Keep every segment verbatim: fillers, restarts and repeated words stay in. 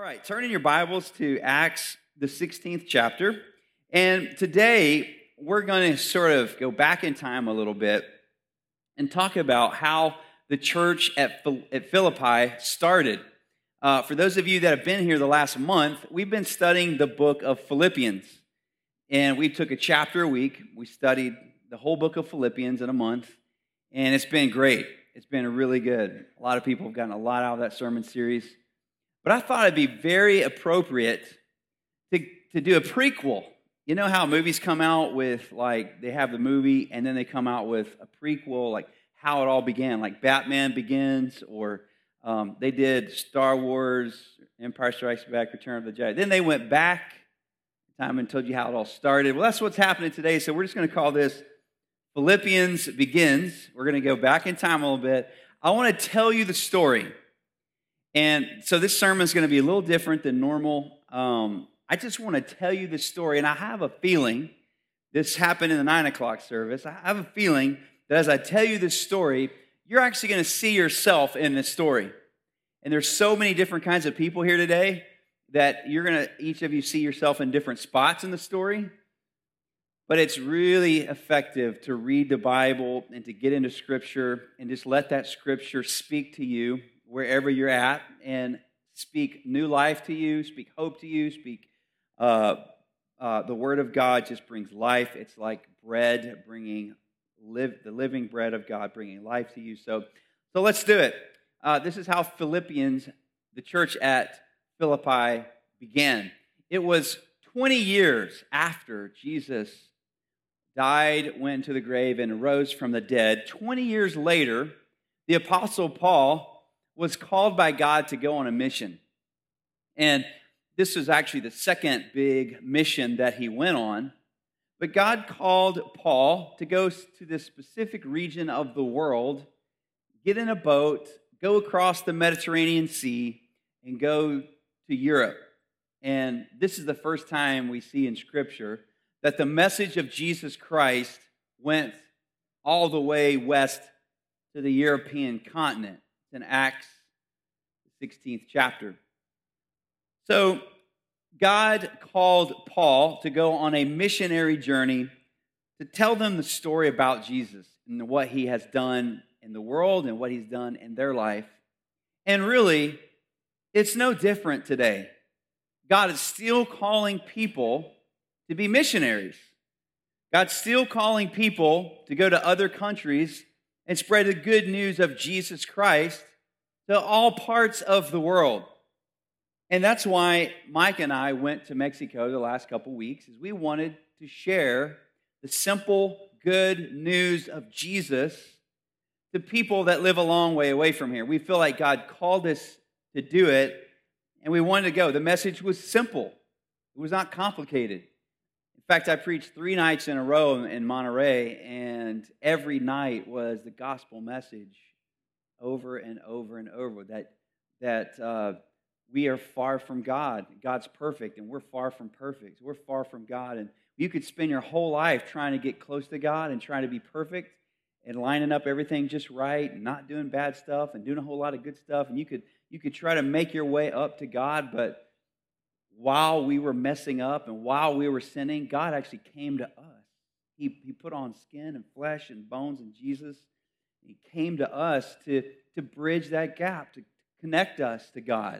right, turn in your Bibles to Acts, the sixteenth chapter. And today, we're going to sort of go back in time a little bit and talk about how the church at, at Philippi started. Uh, for those of you that have been here the last month, we've been studying the book of Philippians. And we took a chapter a week. We studied the whole book of Philippians in a month. And it's been great. It's been really good. A lot of people have gotten a lot out of that sermon series. But I thought it'd be very appropriate to, to do a prequel. You know how movies come out with, like, they have the movie and then they come out with a prequel, like how it all began, like Batman Begins, or um, they did Star Wars, Empire Strikes Back, Return of the Jedi. Then they went back in time and told you how it all started. Well, that's what's happening today, so we're just going to call this Philippians Begins. We're going to go back in time a little bit. I want to tell you the story. And so this sermon is going to be a little different than normal. Um, I just want to tell you the story, and I have a feeling, this happened in the nine o'clock service, I have a feeling that as I tell you this story, you're actually going to see yourself in this story. And there's so many different kinds of people here today that you're going to, each of you see yourself in different spots in the story. But it's really effective to read the Bible and to get into Scripture and just let that Scripture speak to you wherever you're at and speak new life to you, speak hope to you, speak uh, uh, the Word of God just brings life. It's like bread bringing, live the living bread of God bringing life to you. So, so let's do it. Uh, this is how Philippians, the church at Philippi, began. It was twenty years after Jesus died, went into the grave, and rose from the dead. twenty years later, the Apostle Paul was called by God to go on a mission. And this was actually the second big mission that he went on. But God called Paul to go to this specific region of the world, get in a boat, go across the Mediterranean Sea, and go to Europe. And this is the first time we see in Scripture that the message of Jesus Christ went all the way west to the European continent. In Acts, the sixteenth chapter. So, God called Paul to go on a missionary journey to tell them the story about Jesus and what he has done in the world and what he's done in their life. And really, it's no different today. God is still calling people to be missionaries. God's still calling people to go to other countries and spread the good news of Jesus Christ to all parts of the world. And that's why Mike and I went to Mexico the last couple weeks, is we wanted to share the simple, good news of Jesus to people that live a long way away from here. We feel like God called us to do it, and we wanted to go. The message was simple. It was not complicated. In fact, I preached three nights in a row in Monterey, and every night was the gospel message over and over and over, that, that uh, we are far from God. God's perfect, and we're far from perfect. We're far from God, and you could spend your whole life trying to get close to God and trying to be perfect and lining up everything just right and not doing bad stuff and doing a whole lot of good stuff, and you could, you could try to make your way up to God, but while we were messing up and while we were sinning, God actually came to us. He, he put on skin and flesh and bones in Jesus. He came to us to, to bridge that gap, to connect us to God.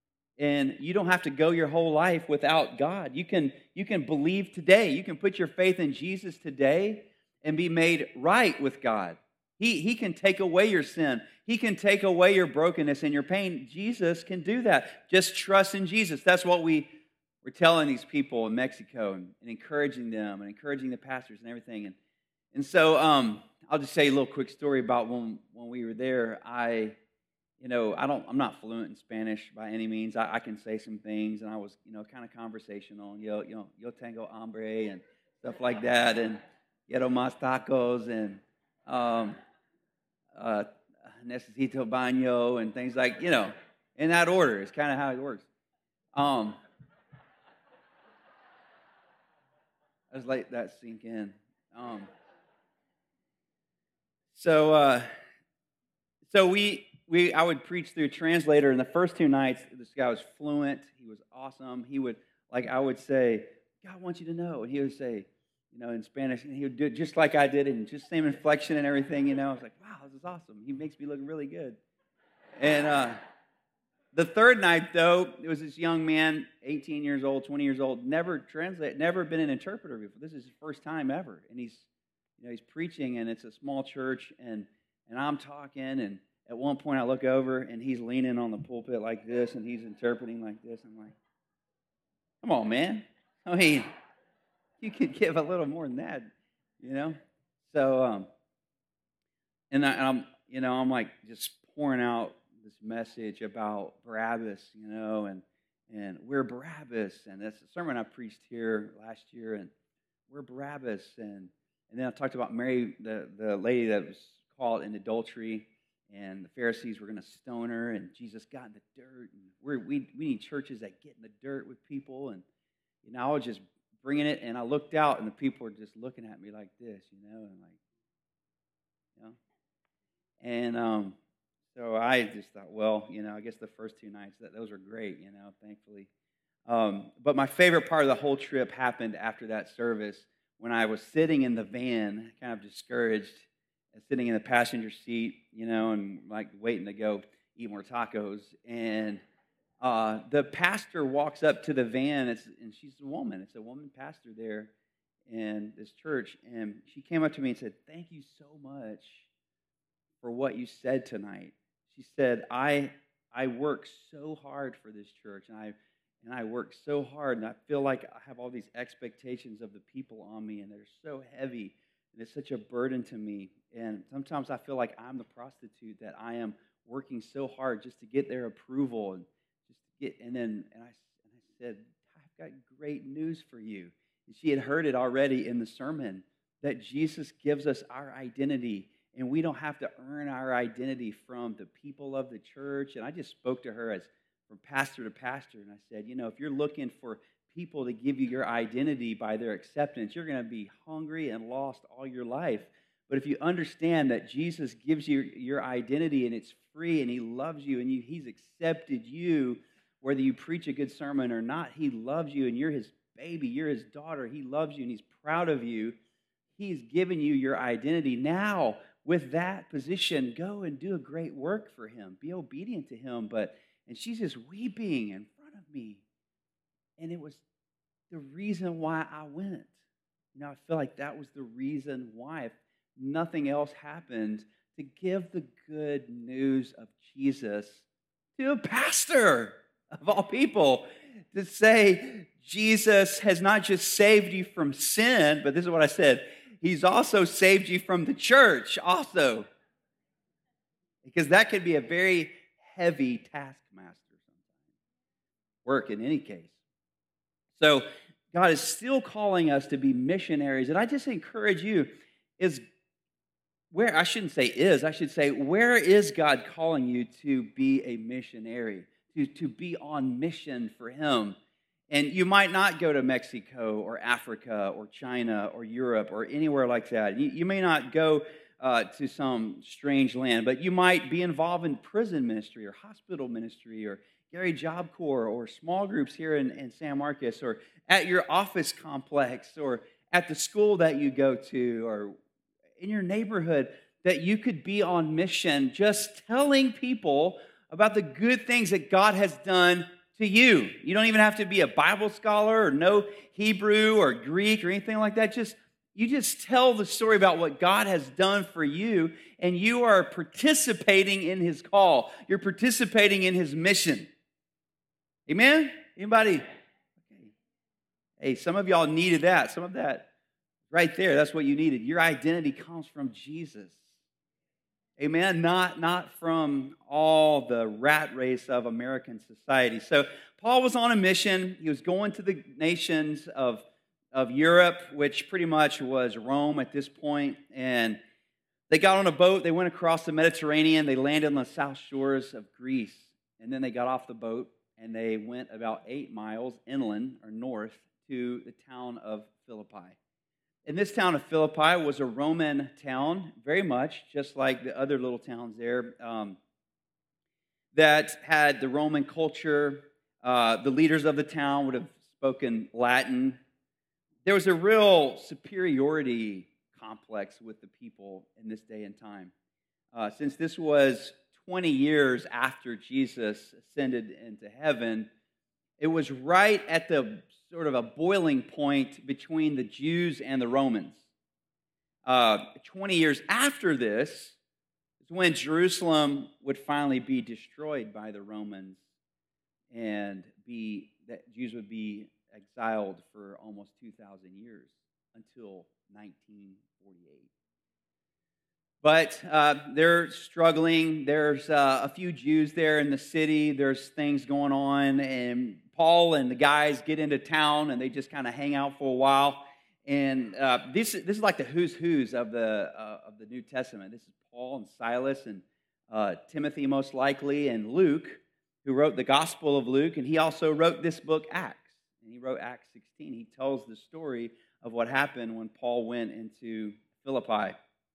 And you don't have to go your whole life without God. You can, you can believe today. You can put your faith in Jesus today and be made right with God. He, he can take away your sin. He can take away your brokenness and your pain. Jesus can do that. Just trust in Jesus. That's what we were telling these people in Mexico and, and encouraging them and encouraging the pastors and everything. And, and so um, I'll just say a little quick story about when, when we were there. I, you know, I don't, I'm not fluent in Spanish by any means. I, I can say some things, and I was, you know, kind of conversational. And, yo, you know, yo tengo hambre and stuff like that, and quiero más tacos and um, uh, necesito baño and things like, you know, in that order. It's kind of how it works. Um, I just let that sink in. Um, so, uh, so we we I would preach through a translator, and the first two nights, this guy was fluent. He was awesome. He would, like, I would say, God wants you to know. And he would say, you know, in Spanish, and he would do it just like I did, and just same inflection and everything, you know. I was like, wow, this is awesome. He makes me look really good. And uh, the third night, though, it was this young man, eighteen years old, twenty years old, never translate, never been an interpreter before. This is his first time ever. And he's, you know, he's preaching, and it's a small church, and and I'm talking, and at one point I look over, and he's leaning on the pulpit like this, and he's interpreting like this. I'm like, come on, man. I mean, you could give a little more than that, you know? So, um, and, I, and I'm, you know, I'm like just pouring out this message about Barabbas, you know, and and we're Barabbas, and that's a sermon I preached here last year, and we're Barabbas, and and then I talked about Mary, the, the lady that was caught in adultery, and the Pharisees were going to stone her, and Jesus got in the dirt, and we're, we we need churches that get in the dirt with people, and you know, I was just bringing it, and I looked out, and the people were just looking at me like this, you know, and like, you know, and um, so I just thought, well, you know, I guess the first two nights, that those were great, you know, thankfully. Um, but my favorite part of the whole trip happened after that service when I was sitting in the van, kind of discouraged, sitting in the passenger seat, you know, and like waiting to go eat more tacos, and uh, the pastor walks up to the van, it's, and she's a woman. It's a woman pastor there in this church, and she came up to me and said, "Thank you so much for what you said tonight." She said, I I work so hard for this church, and I and I work so hard, and I feel like I have all these expectations of the people on me, and they're so heavy, and it's such a burden to me. And sometimes I feel like I'm the prostitute, that I am working so hard just to get their approval, and just to get. And then and I and I said, "I've got great news for you." And she had heard it already in the sermon, that Jesus gives us our identity, and we don't have to earn our identity from the people of the church. And I just spoke to her as from pastor to pastor, and I said, you know, if you're looking for people to give you your identity by their acceptance, you're going to be hungry and lost all your life. But if you understand that Jesus gives you your identity, and it's free, and he loves you, and you, he's accepted you, whether you preach a good sermon or not, he loves you, and you're his baby, you're his daughter, he loves you, and he's proud of you. He's given you your identity. Now, with that position, go and do a great work for him. Be obedient to him. But and she's just weeping in front of me. And it was the reason why I went. You know, I feel like that was the reason why, if nothing else happened, to give the good news of Jesus to a pastor of all people, to say Jesus has not just saved you from sin, but this is what I said, he's also saved you from the church also. Because that could be a very heavy taskmaster sometimes. Work in any case. So God is still calling us to be missionaries. And I just encourage you, is where, I shouldn't say is, I should say, where is God calling you to be a missionary, to, to be on mission for him? And you might not go to Mexico or Africa or China or Europe or anywhere like that. You, you may not go uh, to some strange land, but you might be involved in prison ministry or hospital ministry or Gary Job Corps or small groups here in, in San Marcos, or at your office complex, or at the school that you go to, or in your neighborhood, that you could be on mission just telling people about the good things that God has done to you. You don't even have to be a Bible scholar or know Hebrew or Greek or anything like that. Just you just tell the story about what God has done for you, and you are participating in his call. You're participating in his mission. Amen? Anybody? Okay. Hey, some of y'all needed that. Some of that right there, that's what you needed. Your identity comes from Jesus. Amen? Not, not from all the rat race of American society. So Paul was on a mission. He was going to the nations of, of Europe, which pretty much was Rome at this point. And they got on a boat. They went across the Mediterranean. They landed on the south shores of Greece. And then they got off the boat, and they went about eight miles inland or north to the town of Philippi. And this town of Philippi was a Roman town, very much just like the other little towns there. Um, that had the Roman culture. Uh, the leaders of the town would have spoken Latin. There was a real superiority complex with the people in this day and time. Uh, since this was twenty years after Jesus ascended into heaven, it was right at the sort of a boiling point between the Jews and the Romans. Uh, twenty years after this is when Jerusalem would finally be destroyed by the Romans, and be that Jews would be exiled for almost two thousand years until nineteen forty-eight. But uh, they're struggling. There's uh, a few Jews there in the city. There's things going on, and Paul and the guys get into town, and they just kind of hang out for a while. And uh, this this is like the who's who's of the uh, of the New Testament. This is Paul and Silas and uh, Timothy, most likely, and Luke, who wrote the Gospel of Luke, and he also wrote this book, Acts. And he wrote Acts sixteen. He tells the story of what happened when Paul went into Philippi.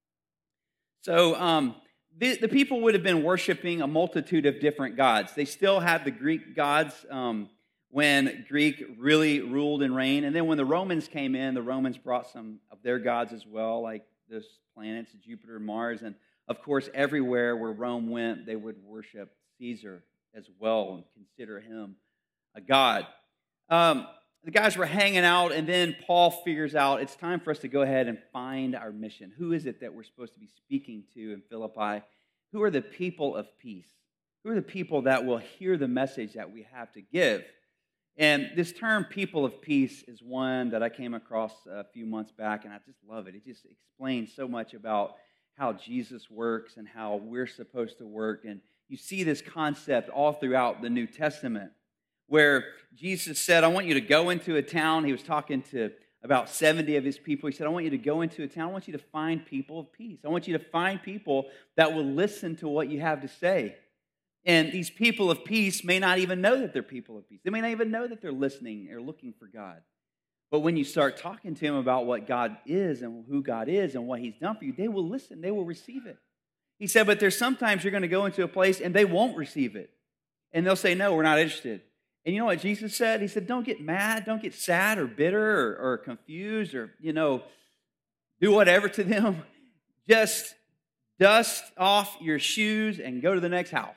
So um, the, the people would have been worshiping a multitude of different gods. They still had the Greek gods um, when Greek really ruled and reigned. And then when the Romans came in, the Romans brought some of their gods as well, like the planets, Jupiter and Mars. And of course, everywhere where Rome went, they would worship Caesar as well and consider him a god. Um, the guys were hanging out, and then Paul figures out it's time for us to go ahead and find our mission. Who is it that we're supposed to be speaking to in Philippi? Who are the people of peace? Who are the people that will hear the message that we have to give? And this term, people of peace, is one that I came across a few months back, and I just love it. It just explains so much about how Jesus works and how we're supposed to work. And you see this concept all throughout the New Testament, where Jesus said, I want you to go into a town. He was talking to about seventy of his people. He said, I want you to go into a town. I want you to find people of peace. I want you to find people that will listen to what you have to say. And these people of peace may not even know that they're people of peace. They may not even know that they're listening or looking for God. But when you start talking to them about what God is and who God is and what he's done for you, they will listen. They will receive it. He said, but there's sometimes you're going to go into a place and they won't receive it. And they'll say, no, we're not interested. And you know what Jesus said? He said, don't get mad, don't get sad or bitter or, or confused or, you know, do whatever to them. Just dust off your shoes and go to the next house.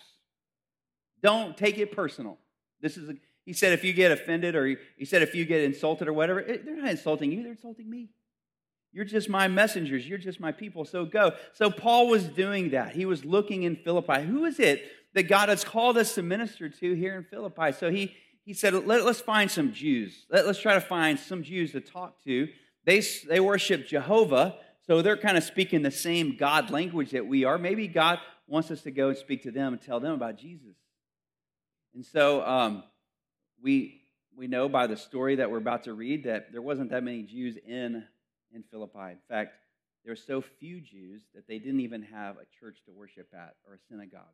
Don't take it personal. This is, a, he said, if you get offended or he, he said, if you get insulted or whatever, it, they're not insulting you, they're insulting me. You're just my messengers. You're just my people. So go. So Paul was doing that. He was looking in Philippi. Who is it that God has called us to minister to here in Philippi? So he, he said, Let, let's find some Jews. Let, let's try to find some Jews to talk to. They, they worship Jehovah, so they're kind of speaking the same God language that we are. Maybe God wants us to go and speak to them and tell them about Jesus. And so um, we, we know by the story that we're about to read that there wasn't that many Jews in, in Philippi. In fact, there were so few Jews that they didn't even have a church to worship at or a synagogue.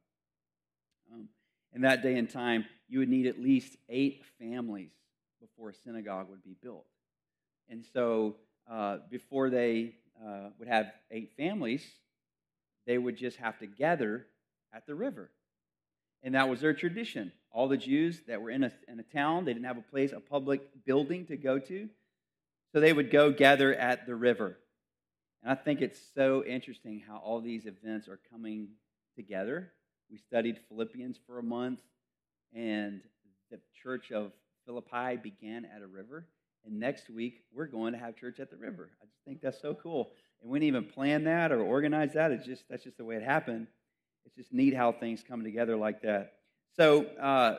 Um, in that day and time, you would need at least eight families before a synagogue would be built. And so uh, before they uh, would have eight families, they would just have to gather at the river. And that was their tradition. All the Jews that were in a, in a town, they didn't have a place, a public building to go to. So they would go gather at the river. And I think it's so interesting how all these events are coming together. We studied Philippians for a month, and the church of Philippi began at a river. And next week, we're going to have church at the river. I just think that's so cool. And we didn't even plan that or organize that. It's just that's just the way it happened. It's just neat how things come together like that. So uh,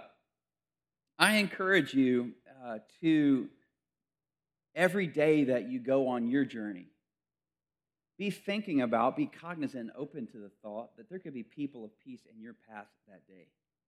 I encourage you uh, to, every day that you go on your journey, be thinking about, be cognizant, open to the thought that there could be people of peace in your path that day.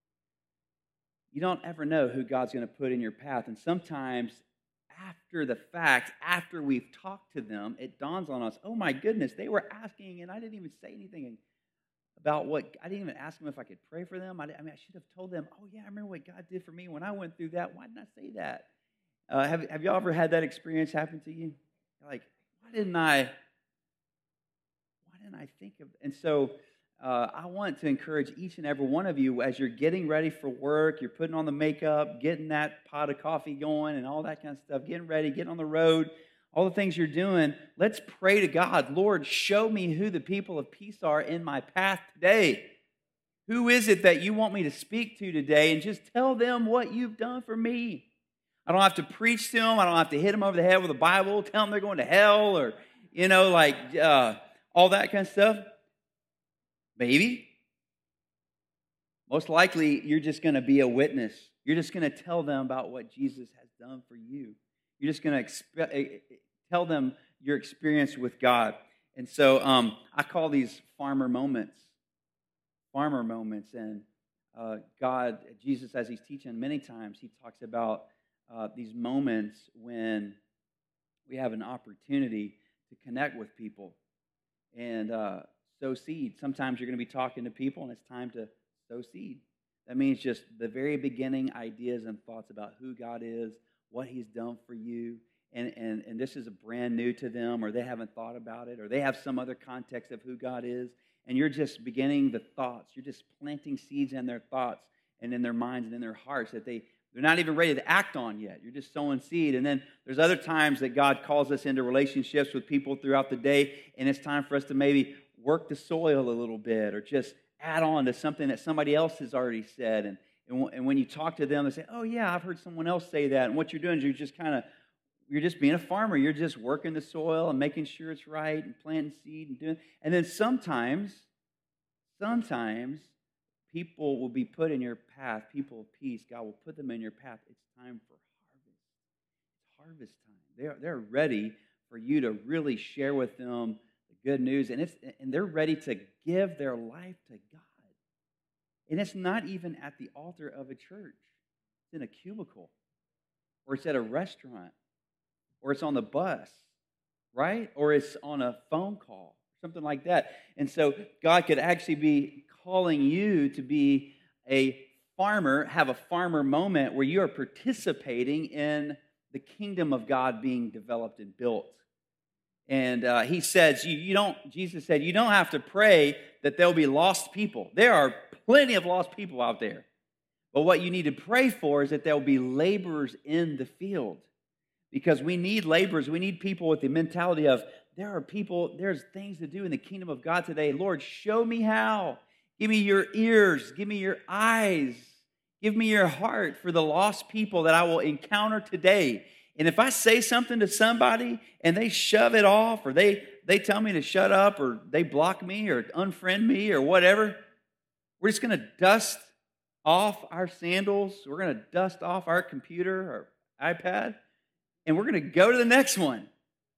You don't ever know who God's going to put in your path. And sometimes after the fact, after we've talked to them, it dawns on us, oh my goodness, they were asking and I didn't even say anything about what, I didn't even ask them if I could pray for them. I, I mean, I should have told them, oh yeah, I remember what God did for me when I went through that. Why didn't I say that? Uh, have, have y'all ever had that experience happen to you? Like, why didn't I... Why didn't I think of? And so uh, I want to encourage each and every one of you as you're getting ready for work, you're putting on the makeup, getting that pot of coffee going and all that kind of stuff, getting ready, getting on the road, all the things you're doing, let's pray to God. Lord, show me who the people of peace are in my path today. Who is it that you want me to speak to today? And just tell them what you've done for me. I don't have to preach to them. I don't have to hit them over the head with a Bible, tell them they're going to hell or, you know, like uh, all that kind of stuff. Maybe. Most likely, you're just going to be a witness. You're just going to tell them about what Jesus has done for you. You're just going to exp- tell them your experience with God. And so um, I call these farmer moments. Farmer moments. And uh, God, Jesus, as he's teaching many times, he talks about uh, these moments when we have an opportunity to connect with people and uh, sow seed. Sometimes you're going to be talking to people and it's time to sow seed. That means just the very beginning ideas and thoughts about who God is, what he's done for you, and, and, and this is a brand new to them, or they haven't thought about it, or they have some other context of who God is, and you're just beginning the thoughts. You're just planting seeds in their thoughts and in their minds and in their hearts that they, they're not even ready to act on yet. You're just sowing seed. And then there's other times that God calls us into relationships with people throughout the day, and it's time for us to maybe work the soil a little bit or just add on to something that somebody else has already said. And, and, w- and when you talk to them, they say, oh, yeah, I've heard someone else say that. And what you're doing is you're just kind of, you're just being a farmer. You're just working the soil and making sure it's right and planting seed and doing. And then sometimes, sometimes people will be put in your path. People of peace, God will put them in your path. It's time for harvest. It's harvest time. They're, they're ready for you to really share with them the good news. And, it's, and they're ready to give their life to God. And it's not even at the altar of a church. It's in a cubicle. Or it's at a restaurant. Or it's on the bus. Right? Or it's on a phone call. Something like that. And so God could actually be calling you to be a farmer, have a farmer moment where you are participating in the kingdom of God being developed and built. And uh, he says, you, you don't, Jesus said, you don't have to pray that there'll be lost people. There are plenty of lost people out there. But what you need to pray for is that there'll be laborers in the field. Because we need laborers. We need people with the mentality of, there are people, there's things to do in the kingdom of God today. Lord, show me how. Give me your ears. Give me your eyes. Give me your heart for the lost people that I will encounter today. And if I say something to somebody and they shove it off or they, they tell me to shut up or they block me or unfriend me or whatever, we're just going to dust off our sandals. We're going to dust off our computer or iPad and we're going to go to the next one.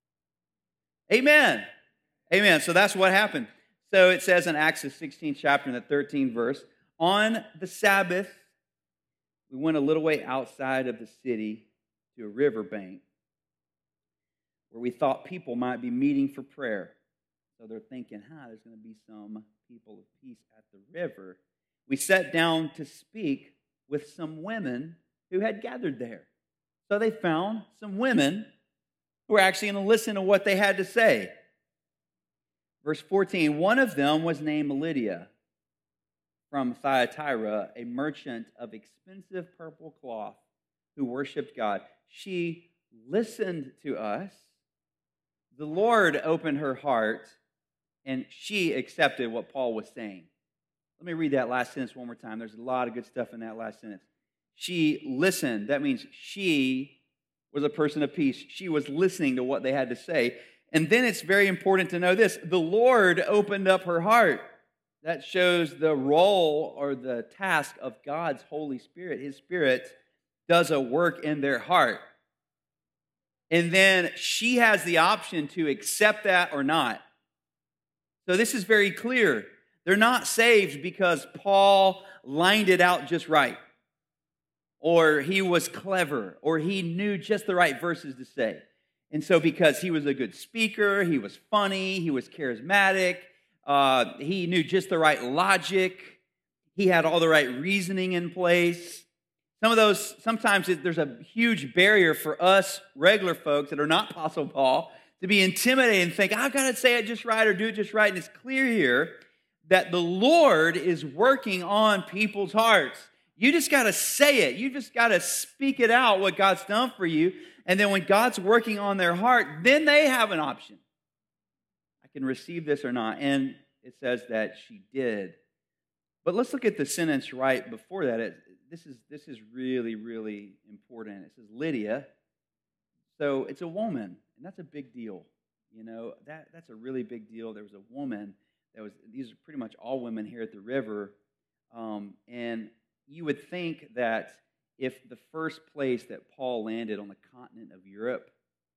Amen. Amen. So that's what happened. So it says in Acts the sixteenth chapter in the thirteenth verse, on the Sabbath, we went a little way outside of the city to a riverbank where we thought people might be meeting for prayer. So they're thinking, huh, there's going to be some people of peace at the river. We sat down to speak with some women who had gathered there. So they found some women who were actually going to listen to what they had to say. Verse fourteen, one of them was named Lydia from Thyatira, a merchant of expensive purple cloth who worshiped God. She listened to us. The Lord opened her heart, and she accepted what Paul was saying. Let me read that last sentence one more time. There's a lot of good stuff in that last sentence. She listened. That means she was a person of peace. She was listening to what they had to say. And then it's very important to know this. The Lord opened up her heart. That shows the role or the task of God's Holy Spirit. His Spirit does a work in their heart. And then she has the option to accept that or not. So this is very clear. They're not saved because Paul lined it out just right, or he was clever, or he knew just the right verses to say. And so because he was a good speaker, he was funny, he was charismatic, uh, he knew just the right logic, he had all the right reasoning in place. Some of those, sometimes there's a huge barrier for us regular folks that are not Apostle Paul to be intimidated and think, I've got to say it just right or do it just right. And it's clear here that the Lord is working on people's hearts. You just got to say it. You just got to speak it out, what God's done for you. And then when God's working on their heart, then they have an option. I can receive this or not. And it says that she did. But let's look at the sentence right before that. It, this is this is really, really important. It says Lydia. So it's a woman, and that's a big deal. You know, that that's a really big deal. There was a woman that was, these are pretty much all women here at the river. Um, and you would think that if the first place that Paul landed on the continent of Europe,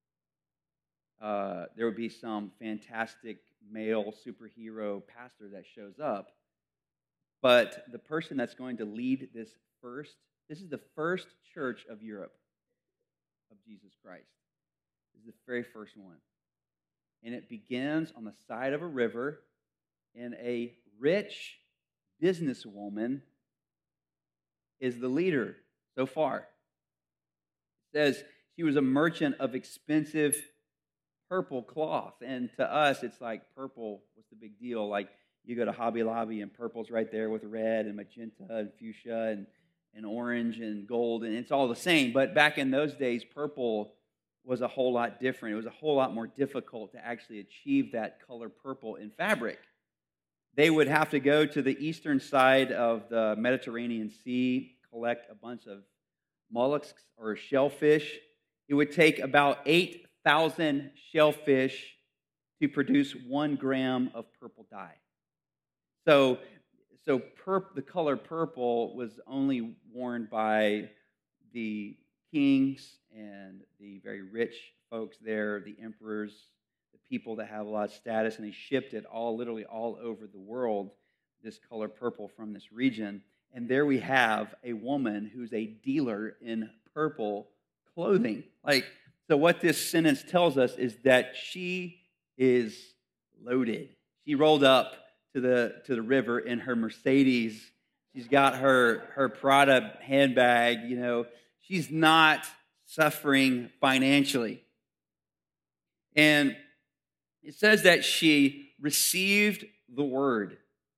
uh, there would be some fantastic male superhero pastor that shows up. But the person that's going to lead this first, this is the first church of Europe of Jesus Christ. This is the very first one. And it begins on the side of a river, and a rich businesswoman is the leader so far. It says she was a merchant of expensive purple cloth. And to us, it's like purple, what's the big deal? Like you go to Hobby Lobby and purple's right there with red and magenta and fuchsia and, and orange and gold, and it's all the same. But back in those days, purple was a whole lot different. It was a whole lot more difficult to actually achieve that color purple in fabric. They would have to go to the eastern side of the Mediterranean Sea, collect a bunch of mollusks or shellfish. It would take about eight thousand shellfish to produce one gram of purple dye. So, so pur- the color purple was only worn by the kings and the very rich folks there, the emperors, the people that have a lot of status, and they shipped it all, literally all over the world, this color purple from this region. And there we have a woman who's a dealer in purple clothing. Like, so what this sentence tells us is that she is loaded. She rolled up to the to the river in her Mercedes. She's got her her Prada handbag. You know, she's not suffering financially. And it says that she received the word.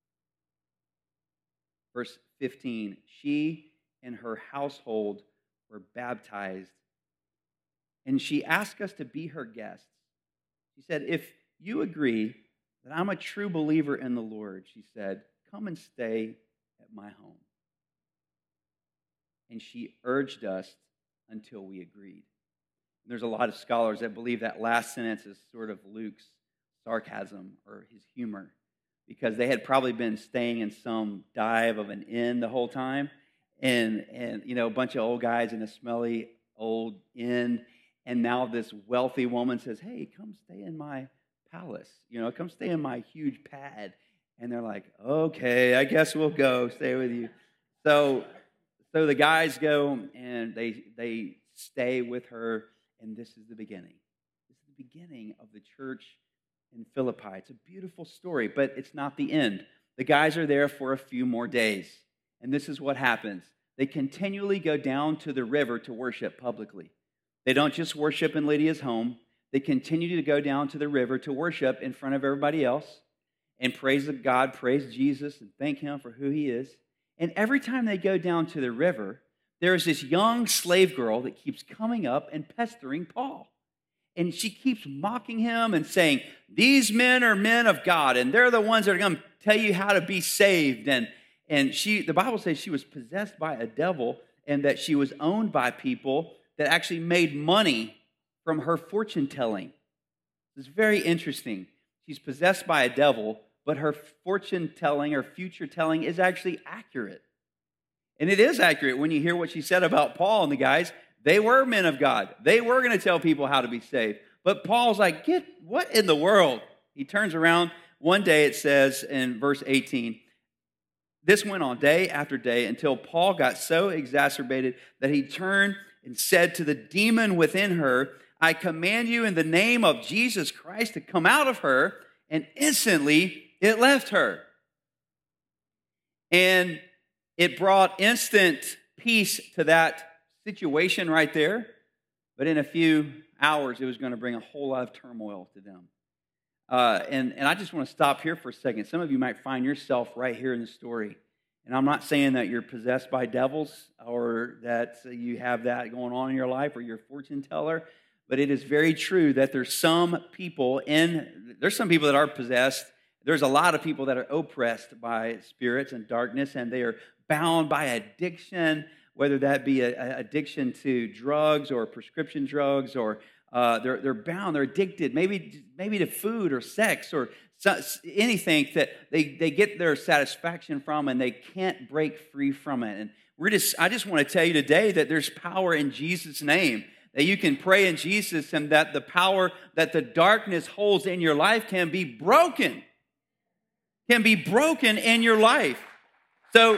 Verse fifteen, she and her household were baptized. And she asked us to be her guests. She said, if you agree that I'm a true believer in the Lord, she said, come and stay at my home. And she urged us until we agreed. There's a lot of scholars that believe that last sentence is sort of Luke's sarcasm or his humor, because they had probably been staying in some dive of an inn the whole time, and and you know, a bunch of old guys in a smelly old inn, and now this wealthy woman says, hey, come stay in my palace, you know, come stay in my huge pad. And they're like, okay, I guess we'll go stay with you. So so the guys go and they they stay with her, and this is the beginning. This is the beginning of the church in Philippi. It's a beautiful story, but it's not the end. The guys are there for a few more days, and this is what happens. They continually go down to the river to worship publicly. They don't just worship in Lydia's home. They continue to go down to the river to worship in front of everybody else and praise God, praise Jesus, and thank Him for who He is. And every time they go down to the river, there's this young slave girl that keeps coming up and pestering Paul. And she keeps mocking him and saying, these men are men of God, and they're the ones that are going to tell you how to be saved. And, and she, the Bible says she was possessed by a devil, and that she was owned by people that actually made money from her fortune telling. It's very interesting. She's possessed by a devil, but her fortune telling or future telling is actually accurate. And it is accurate when you hear what she said about Paul and the guys. They were men of God. They were going to tell people how to be saved. But Paul's like, get what in the world? He turns around. One day it says in verse eighteen, this went on day after day until Paul got so exacerbated that he turned and said to the demon within her, I command you in the name of Jesus Christ to come out of her. And instantly it left her. And it brought instant peace to that situation right there. But in a few hours, it was going to bring a whole lot of turmoil to them. Uh, and, and I just want to stop here for a second. Some of you might find yourself right here in the story. And I'm not saying that you're possessed by devils or that you have that going on in your life or you're a fortune teller. But it is very true that there's some people in, there's some people that are possessed. There's a lot of people that are oppressed by spirits and darkness, and they are bound by addiction, whether that be an addiction to drugs or prescription drugs, or uh, they're, they're bound, they're addicted, maybe, maybe to food or sex or anything that they, they get their satisfaction from, and they can't break free from it. And we're just, I just want to tell you today that there's power in Jesus' name, that you can pray in Jesus, and that the power that the darkness holds in your life can be broken, can be broken in your life. So,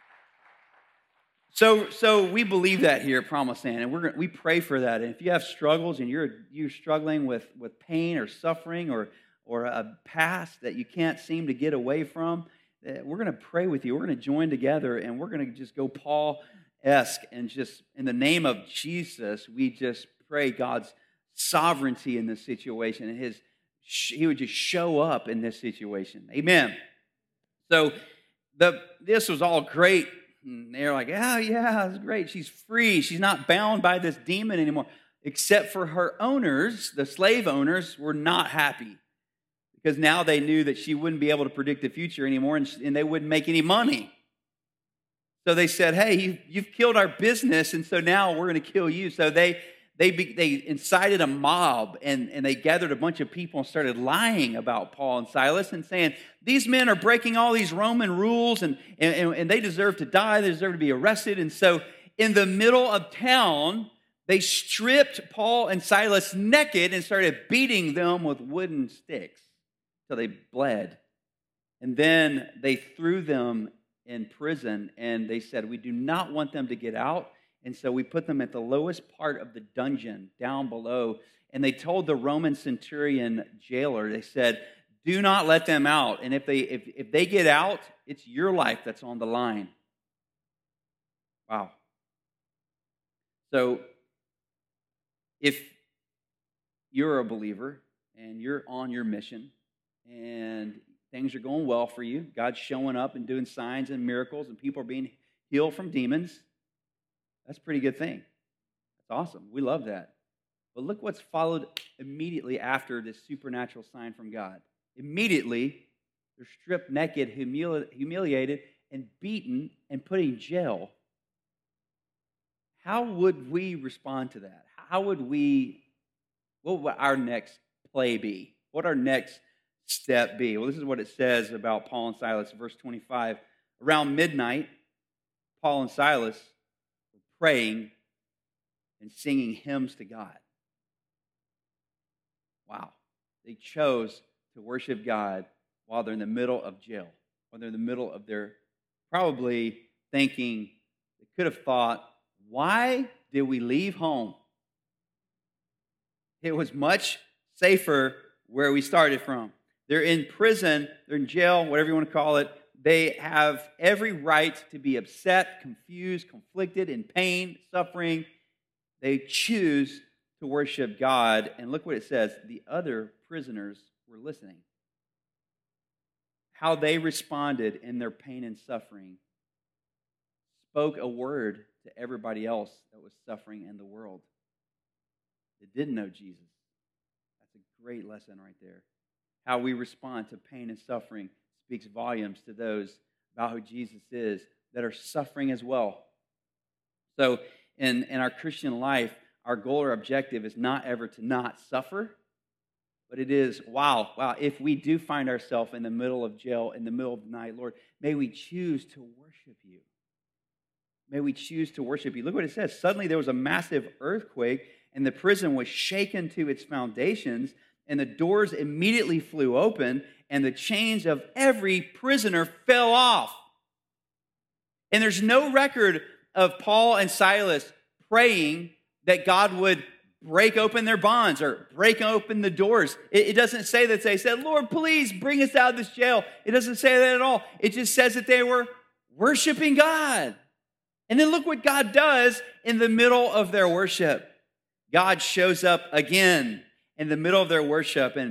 so, so we believe that here at Promised Land, and we're we pray for that. And if you have struggles and you're you're struggling with, with pain or suffering or or a past that you can't seem to get away from, we're going to pray with you. We're going to join together, and we're going to just go Paul-esque, and just in the name of Jesus, we just pray God's sovereignty in this situation, and His He would just show up in this situation. Amen. So the this was all great. And they're like, oh, yeah, it's great. She's free. She's not bound by this demon anymore. Except for her owners, the slave owners, were not happy. Because now they knew that she wouldn't be able to predict the future anymore, and, and they wouldn't make any money. So they said, hey, you, you've killed our business, and so now we're going to kill you. So they they they incited a mob, and, and they gathered a bunch of people and started lying about Paul and Silas and saying, these men are breaking all these Roman rules, and, and, and they deserve to die. They deserve to be arrested. And so in the middle of town, they stripped Paul and Silas naked and started beating them with wooden sticks. So they bled. And then they threw them in prison, and they said, we do not want them to get out. And so we put them at the lowest part of the dungeon, down below. And they told the Roman centurion jailer, they said, do not let them out. And if they if, if they get out, it's your life that's on the line. Wow. So if you're a believer and you're on your mission, and things are going well for you, God's showing up and doing signs and miracles, and people are being healed from demons, that's a pretty good thing. That's awesome. We love that. But look what's followed immediately after this supernatural sign from God. Immediately, they're stripped naked, humili- humiliated, and beaten, and put in jail. How would we respond to that? How would we, what would our next play be? What would our next step be? Well, this is what it says about Paul and Silas, verse twenty-five. Around midnight, Paul and Silas were praying and singing hymns to God. Wow. They chose to worship God while they're in the middle of jail, while they're in the middle of their, probably thinking, they could have thought, why did we leave home? It was much safer where we started from. They're in prison, they're in jail, whatever you want to call it. They have every right to be upset, confused, conflicted, in pain, suffering. They choose to worship God. And look what it says. The other prisoners were listening. How they responded in their pain and suffering spoke a word to everybody else that was suffering in the world that didn't know Jesus. That's a great lesson right there. How we respond to pain and suffering speaks volumes to those about who Jesus is that are suffering as well. So in, in our Christian life, our goal or objective is not ever to not suffer, but it is, wow, wow, if we do find ourselves in the middle of jail, in the middle of the night, Lord, may we choose to worship you. May we choose to worship you. Look what it says. Suddenly there was a massive earthquake, and the prison was shaken to its foundations, and the doors immediately flew open, and the chains of every prisoner fell off. And there's no record of Paul and Silas praying that God would break open their bonds or break open the doors. It, it doesn't say that they said, Lord, please bring us out of this jail. It doesn't say that at all. It just says that they were worshiping God. And then look what God does in the middle of their worship. God shows up again in the middle of their worship. And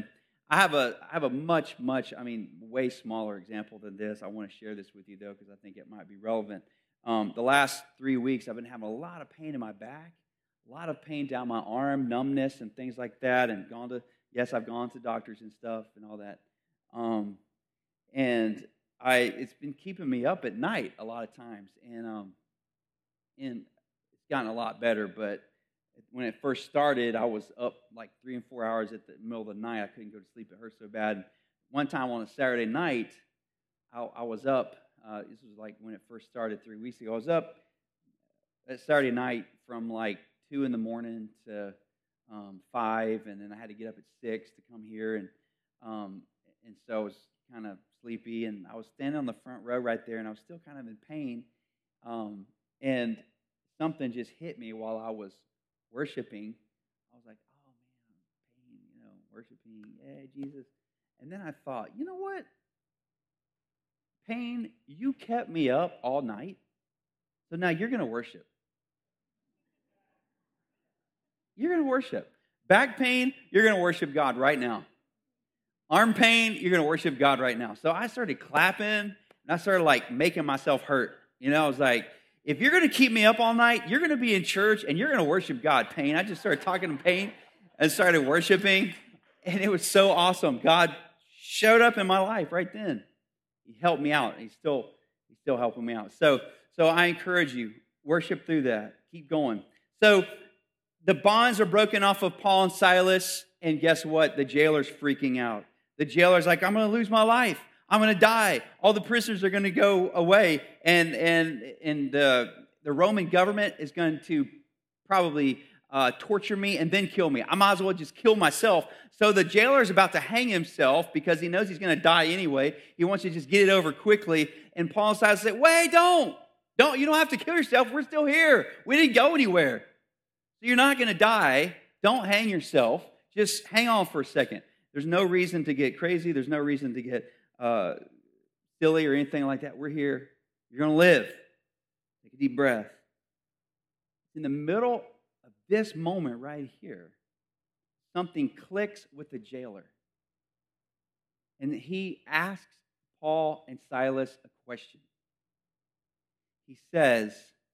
I have a I have a much much I mean way smaller example than this. I want to share this with you though because I think it might be relevant. Um, the last three weeks I've been having a lot of pain in my back, a lot of pain down my arm, numbness and things like that, and gone to yes I've gone to doctors and stuff and all that, um, and I it's been keeping me up at night a lot of times, and um, and it's gotten a lot better, but when it first started, I was up like three and four hours at the middle of the night. I couldn't go to sleep. It hurt so bad. One time on a Saturday night, I, I was up. Uh, this was like when it first started three weeks ago. I was up that Saturday night from like two in the morning to um, five, and then I had to get up at six to come here, and um, and so I was kind of sleepy, and I was standing on the front row right there, and I was still kind of in pain, um, and something just hit me while I was worshiping. I was like, oh man, pain, you know, worshiping, yeah, Jesus. And then I thought, you know what? Pain, you kept me up all night, so now you're going to worship. You're going to worship. Back pain, you're going to worship God right now. Arm pain, you're going to worship God right now. So I started clapping, and I started like making myself hurt. You know, I was like, if you're going to keep me up all night, you're going to be in church and you're going to worship God, Pain. I just started talking to Pain and started worshiping, and it was so awesome. God showed up in my life right then. He helped me out. He's still, he's still helping me out. So, so I encourage you, worship through that. Keep going. So the bonds are broken off of Paul and Silas, and guess what? The jailer's freaking out. The jailer's like, I'm going to lose my life. I'm going to die. All the prisoners are going to go away, and and and the the Roman government is going to probably uh, torture me and then kill me. I might as well just kill myself. So the jailer is about to hang himself because he knows he's going to die anyway. He wants to just get it over quickly. And Paul and Silas say, "Wait, don't, don't. You don't have to kill yourself. We're still here. We didn't go anywhere. So you're not going to die. Don't hang yourself. Just hang on for a second. There's no reason to get crazy. There's no reason to get Uh, silly or anything like that. We're here. You're going to live. Take a deep breath. In the middle of this moment right here, something clicks with the jailer. And he asks Paul and Silas a question. He says,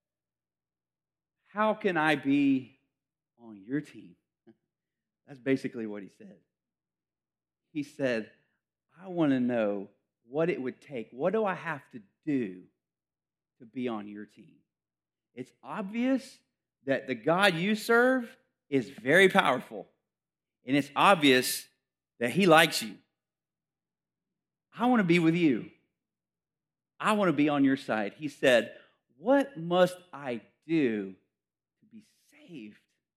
how can I be on your team? That's basically what he said. He said, I want to know what it would take. What do I have to do to be on your team? It's obvious that the God you serve is very powerful. And it's obvious that he likes you. I want to be with you. I want to be on your side. He said, what must I do to be saved?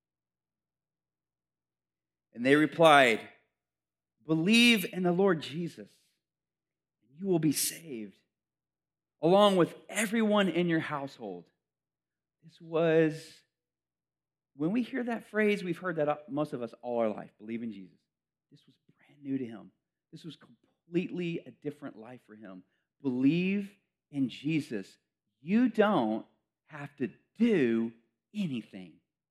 And they replied, believe in the Lord Jesus, and you will be saved, along with everyone in your household. This was, when we hear that phrase, we've heard that most of us all our life, believe in Jesus. This was brand new to him. This was completely a different life for him. Believe in Jesus. You don't have to do anything.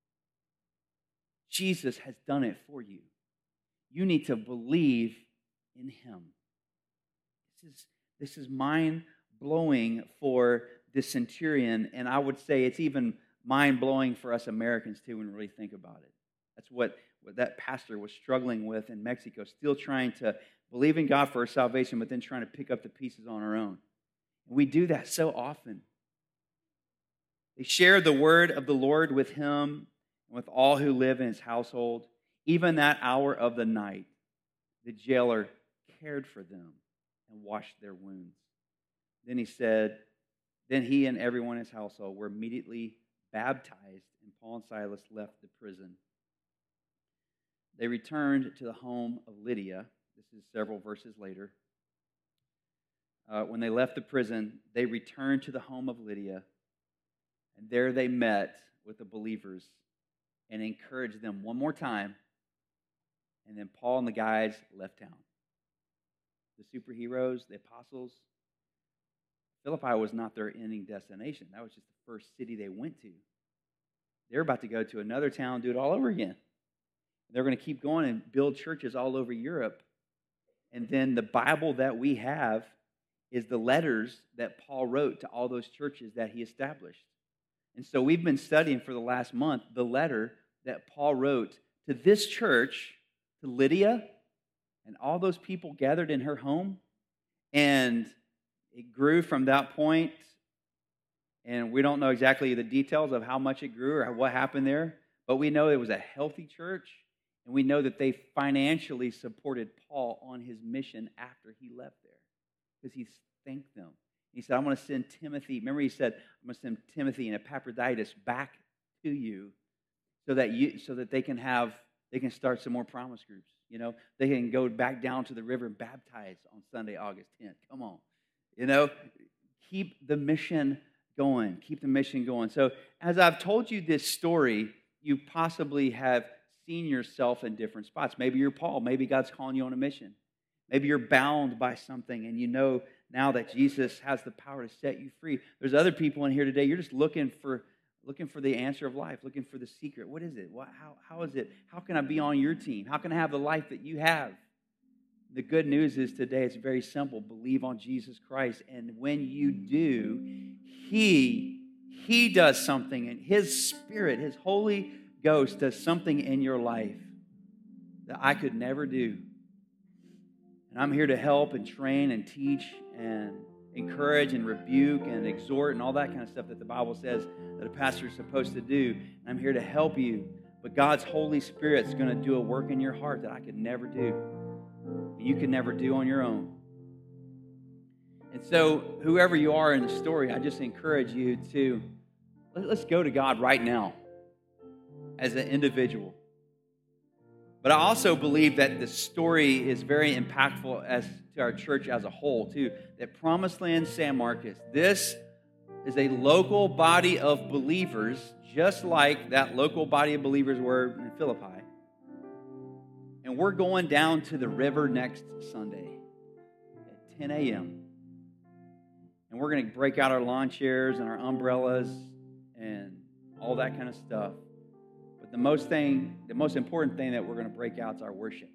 Jesus has done it for you. You need to believe in him. This is, this is mind-blowing for the centurion, and I would say it's even mind-blowing for us Americans too when we really think about it. That's what, what that pastor was struggling with in Mexico, still trying to believe in God for our salvation, but then trying to pick up the pieces on our own. And we do that so often. They shared the word of the Lord with him and with all who live in his household. Even that hour of the night, the jailer cared for them and washed their wounds. Then he said, then he and everyone in his household were immediately baptized, and Paul and Silas left the prison. They returned to the home of Lydia. This is several verses later. Uh, when they left the prison, they returned to the home of Lydia, and there they met with the believers and encouraged them one more time. And then Paul and the guys left town. The superheroes, the apostles. Philippi was not their ending destination. That was just the first city they went to. They're about to go to another town and do it all over again. They're going to keep going and build churches all over Europe And then the Bible that we have is the letters that Paul wrote to all those churches that he established. And so we've been studying for the last month the letter that Paul wrote to this church, to Lydia, and all those people gathered in her home. And it grew from that point. And we don't know exactly the details of how much it grew or what happened there. But we know it was a healthy church. And we know that they financially supported Paul on his mission after he left there. Because he thanked them. He said, I'm going to send Timothy. Remember he said, I'm going to send Timothy and Epaphroditus back to you so that you so that they can have they can start some more promise groups. You know, they can go back down to the river and baptize on Sunday, August tenth. Come on. You know, keep the mission going. Keep the mission going. So as I've told you this story, you possibly have seen yourself in different spots. Maybe you're Paul. Maybe God's calling you on a mission. Maybe you're bound by something and you know now that Jesus has the power to set you free. There's other people in here today. You're just looking for looking for the answer of life, looking for the secret. What is it? What, how, how is it? How can I be on your team? How can I have the life that you have? The good news is today it's very simple. Believe on Jesus Christ. And when you do, He, He does something. And His Spirit, His Holy Ghost does something in your life that I could never do. And I'm here to help and train and teach and encourage and rebuke and exhort and all that kind of stuff that the Bible says that a pastor is supposed to do. And I'm here to help you. But God's Holy Spirit is going to do a work in your heart that I could never do. And you can never do on your own. And so whoever you are in the story, I just encourage you to, let's go to God right now as an individual. But I also believe that the story is very impactful as to our church as a whole, too. That Promised Land San Marcos, this is a local body of believers, just like that local body of believers were in Philippi. And we're going down to the river next Sunday at ten a.m. And we're going to break out our lawn chairs and our umbrellas and all that kind of stuff. But the most thing, the most important thing that we're going to break out is our worship.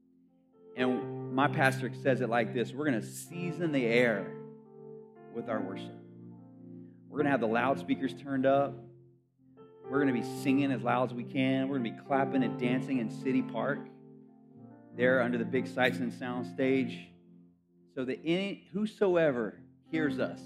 And my pastor says it like this: we're going to season the air with our worship. We're going to have the loudspeakers turned up. We're going to be singing as loud as we can. We're going to be clapping and dancing in City Park, there under the big sights and sound stage, so that any whosoever hears us.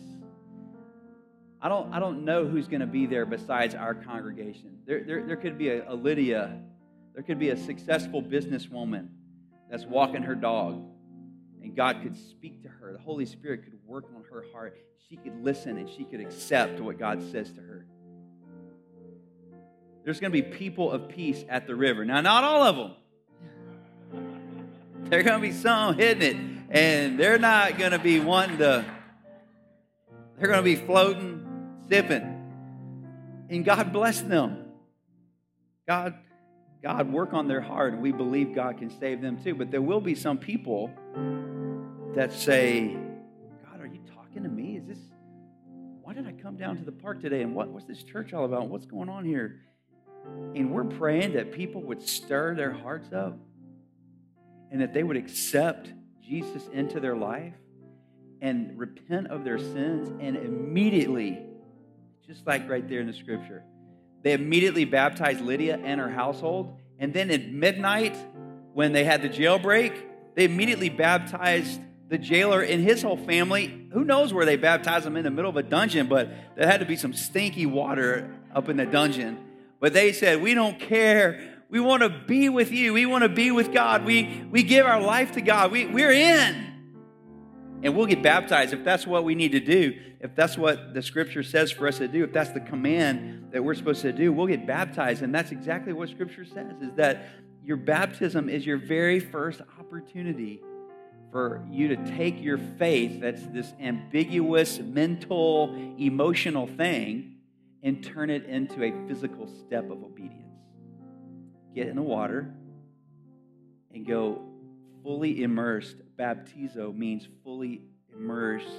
I don't, I don't know who's going to be there besides our congregation. There, there, there could be a, a Lydia. There could be a successful businesswoman that's walking her dog, and God could speak to her. The Holy Spirit could work on her heart. She could listen, and she could accept what God says to her. There's going to be people of peace at the river. Now, not all of them. There are going to be some hitting it, and they're not going to be wanting to. They're going to be floating, sipping, and God bless them. God, God work on their heart, and we believe God can save them too. But there will be some people that say, God, are you talking to me? Is this, why did I come down to the park today? And what, what's this church all about? What's going on here? And we're praying that people would stir their hearts up and that they would accept Jesus into their life and repent of their sins, and immediately, just like right there in the scripture, they immediately baptized Lydia and her household. And then at midnight, when they had the jailbreak, they immediately baptized the jailer and his whole family. Who knows where they baptized them, in the middle of a dungeon, but there had to be some stinky water up in the dungeon. But they said, we don't care. We want to be with you. We want to be with God. We, we give our life to God. We, we're in. And we'll get baptized if that's what we need to do. If that's what the scripture says for us to do. If that's the command that we're supposed to do, we'll get baptized. And that's exactly what scripture says, is that your baptism is your very first opportunity for you to take your faith, that's this ambiguous, mental, emotional thing, and turn it into a physical step of obedience. Get in the water and go fully immersed. Baptizo means fully immersed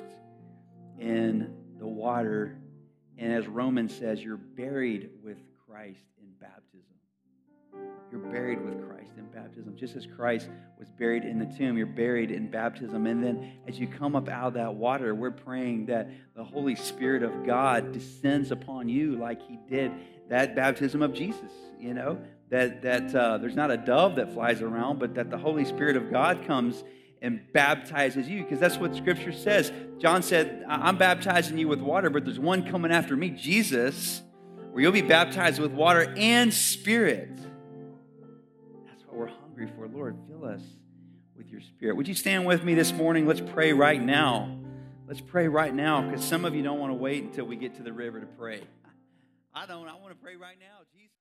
in the water. And as Romans says, you're buried with Christ in baptism. you're buried with Christ in baptism. Just as Christ was buried in the tomb, you're buried in baptism. And then as you come up out of that water, we're praying that the Holy Spirit of God descends upon you like he did that baptism of Jesus, you know, that, that uh, there's not a dove that flies around, but that the Holy Spirit of God comes and baptizes you, because that's what Scripture says. John said, I'm baptizing you with water, but there's one coming after me, Jesus, where you'll be baptized with water and Spirit. That's what we're hungry for. Lord, fill us with your Spirit. Would you stand with me this morning? Let's pray right now. Let's pray right now, because some of you don't want to wait until we get to the river to pray. I don't. I want to pray right now. Jesus.